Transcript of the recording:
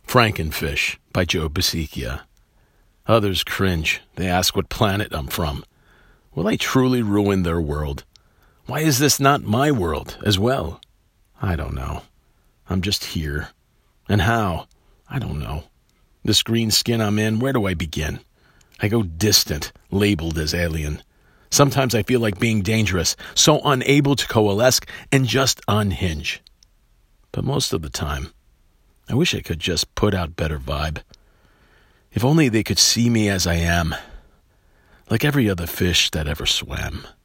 Frankenfish by Joe Basicchia. Others cringe. They ask what planet I'm from. Will I truly ruin their world? Why is this not my world as well? I don't know. I'm just here. And how? I don't know. This green skin I'm in, where do I begin? I go distant, labeled as alien. Sometimes I feel like being dangerous, so unable to coalesce and just unhinge. But most of the time, I wish I could just put out better vibe. If only they could see me as I am, like every other fish that ever swam.